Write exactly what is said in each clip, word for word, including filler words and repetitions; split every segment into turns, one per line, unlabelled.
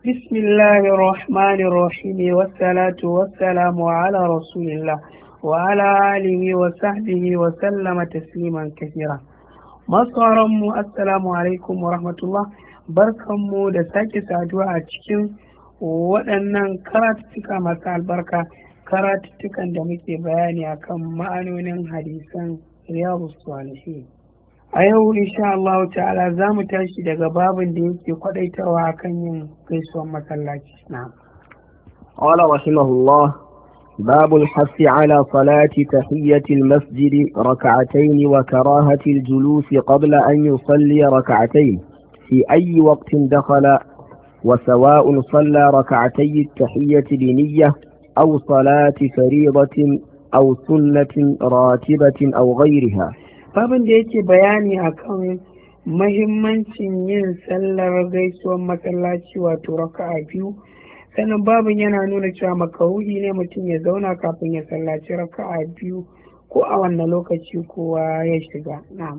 بسم الله الرحمن الرحيم والصلاة والسلام على رسول الله وعلى آله وصحبه وسلم تسليما كثيرا. Masu assalamu alaikum wa rahmatullah, barkanmu da sake saduwa a cikin waɗannan karatuttuka masu albarka, karatuttukan da muke bayani akan ma'anonin hadisan riyadus salihin. A yau insha Allah ta'ala za mu tashi daga babin da yake kwadaitawa akan yin gaisuwar masallaci. Na'am.
قال رحمه الله: باب الحث على صلاة تحية المسجد ركعتين وكراهة الجلوس قبل أن يصلي ركعتين في أي وقت دخل، وسواء صلى ركعتي التحية بنية أو صلاة فريضة أو سنة راتبة أو غيرها.
babin da yake bayani akan mahimmancin yin sallar gaisuwar masallaci wato raka'a biyu, sannan babin yana nuna cewa makaruhi ne mutum ya zauna kafin ya sallaci raka'a biyu ko a wannan lokaci kowa ya shiga. Na'am.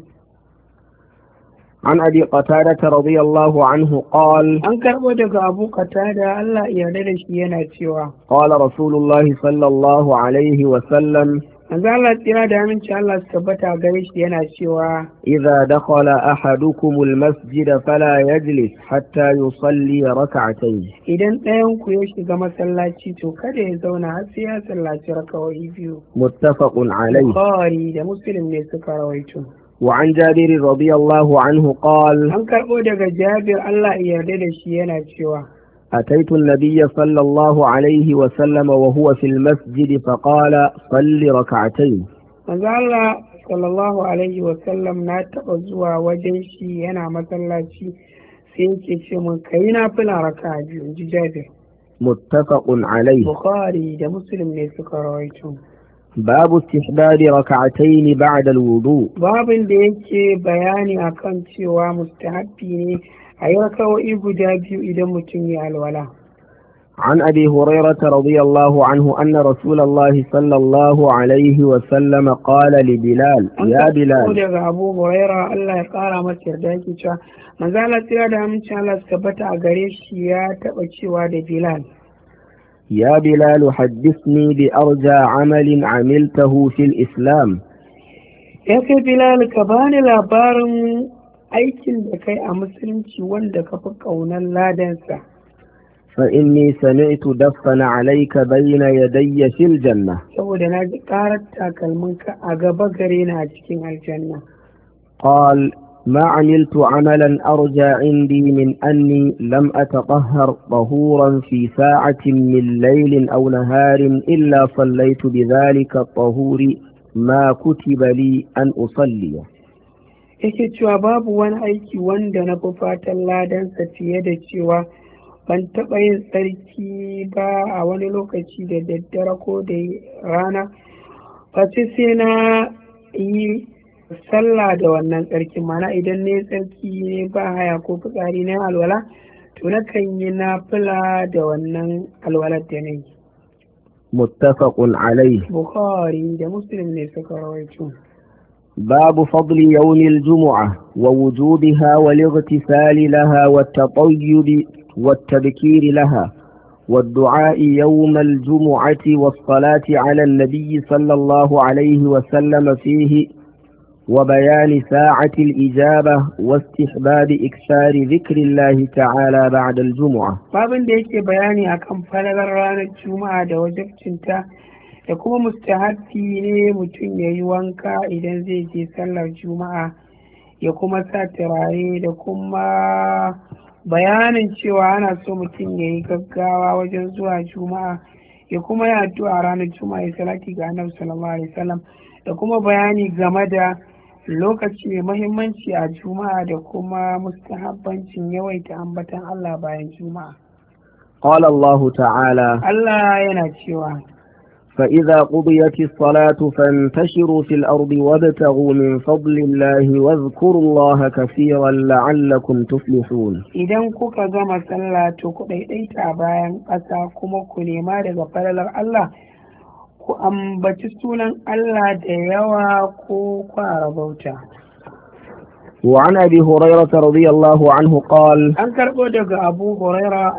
عن أبي قتادة رضي الله عنه قال:
an karɓo daga Abu Qatada Allah ya yarda da shi yana cewa
قال رسول الله صلى الله عليه وسلم:
manzo Allah tsira da aminci Allah su tabbata gare shi yana cewa
إذا دخل أحدكم المسجد فلا يجلس حتى يصلي ركعتين.
idan ɗayan ku ya shiga masallaci to kada ya zauna har sai ya sallaci raka'o'i biyu.
متفق عليه.
Bukhari da Muslim ne suka rawaito.
وعن جابر رضي الله عنه قال:
an karɓo daga Jabir Allah ya yarda da shi yana cewa
أتيت النبي صلى الله عليه وسلم وهو في المسجد فقال: صل ركعتين.
manzo Allah sallallahu alaihi wa sallam na taɓa zuwa wajen shi yana masallaci sai yake ce mun kai na fila raka'a biyu, in ji Jabir.
متفق عليه.
Bukhari da Muslim ne suka rawaito.
باب استحباب ركعتين بعد الوضوء.
babin da yake bayani akan cewa mustahabbi ne a yi raka'o'i guda biyu idan mutum ya alwala.
عن أبي هريرة رضي الله عنه أن رسول الله صلى الله عليه وسلم قال لبلال: يا
an
بلال.
daga Abu Huraira Allah ya kara masa yarda yake cewa manzo Allah tsira da aminci Allah su tabbata a gare shi ya taɓa cewa da Bilal:
يا بلال حدثني بأرجى عمل عملته في الإسلام.
ya kai Bilal ka bani labarin aikin da kai a musulunci wanda ka fi ƙaunar ladansa.
فإني سمعت دفن عليك بين يدي في الجنة.
saboda na ji ƙarar takalminka a gaba gare na a cikin aljanna.
قال: ما عملت عملا أرجى عندي من أني لم أتطهر طهورا في ساعة من ليل أو نهار إلا صليت بذلك الطهور ما كتب لي أن أصلي.
yake cewa babu wani aiki wanda na fi fatan ladansa fiye da cewa ban taɓa yin tsarki ba a wani lokaci da daddare ko da rana face sai na yi sallah da wannan tsarkin. Mana idan ne tsarki ne ba haya ko fitsari na alwala to na kan yi nafila da wannan alwalar da na yi.
متفق عليه.
Bukhari da Muslim ne suka rawaito.
باب فضل يوم الجمعة ووجوبها والاغتسال لها والتطيب والتبكير لها والدعاء يوم الجمعة والصلاة على النبي صلى الله عليه وسلم فيه وبيان ساعة الإجابة واستحباب إكثار ذكر الله تعالى بعد الجمعة.
babin da yake bayani akan falalar ranar juma'a da wajibcinta da kuma mustahabbi ne mutum ya yi wanka idan zai je sallar juma'a ya kuma sa turare, da kuma bayanin cewa ana so mutum ya yi gaggawa wajen zuwa juma'a ya kuma yi addu'a ranar juma'a ya salati ga annabi sallallahu alaihi wasallam, da kuma bayani game da lokaci mai mahimmanci a juma'a da kuma mustahabbancin yawaita ambatan Allah bayan juma'a.
قال الله تعالى:
Allah yana cewa
فإذا قضيت الصلاة فانتشروا في الأرض وابتغوا من فضل الله واذكروا الله كثيرا لعلكم تفلحون.
idan kuka gama sallah to ku ɗaiɗaita bayan ƙasa kuma ku nema daga falalar Allah, ku ambaci sunan Allah da yawa ko kwara bauta.
وعن أبي هريرة رضي الله عنه قال:
an karɓo daga Abu Huraira